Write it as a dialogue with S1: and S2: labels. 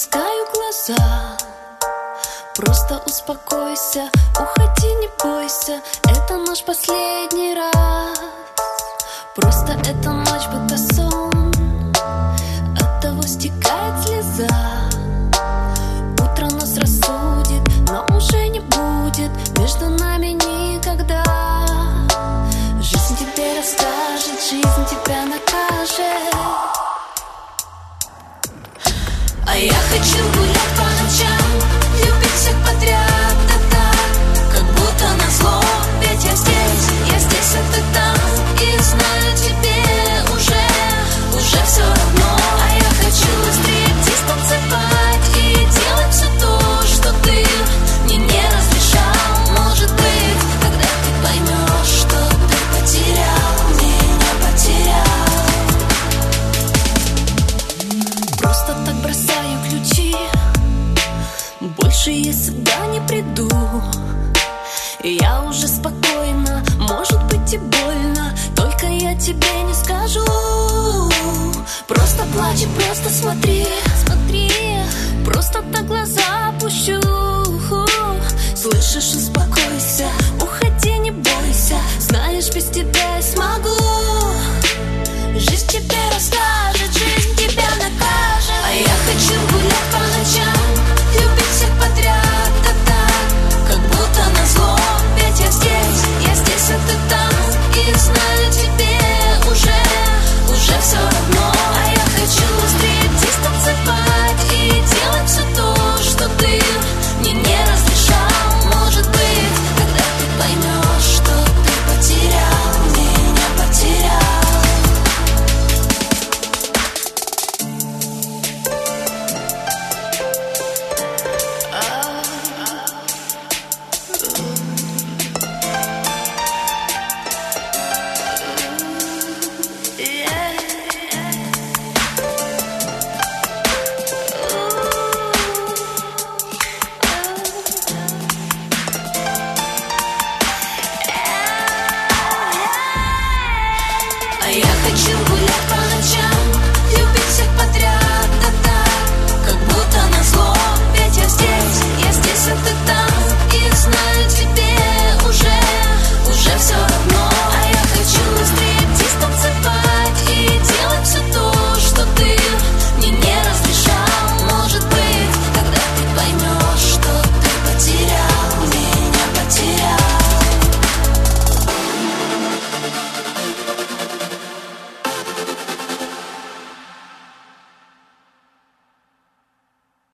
S1: опускаю глаза. Просто успокойся, уходи, не бойся. Это наш последний раз. Просто эта ночь будто сон, оттого стекает слеза. Утро нас рассудит, но уже не будет между нами никогда. Жизнь тебе расскажет, жизнь тебя накажет. А я хочу гулять по ночам, любить всех подряд, да так, как будто назло. Ведь я здесь, а ты там, и знаю, тебе уже все равно. А я хочу быстрее здесь танцевать и делать все то, что ты мне не разрешал. Может быть, когда ты поймешь, что ты потерял, меня потерял. Просто так бросаю ключи, больше я сюда не приду. Я уже спокойна, может быть и больно, только я тебе не скажу. Просто плачь и просто смотри, просто так глаза опущу. Слышишь, успокойся.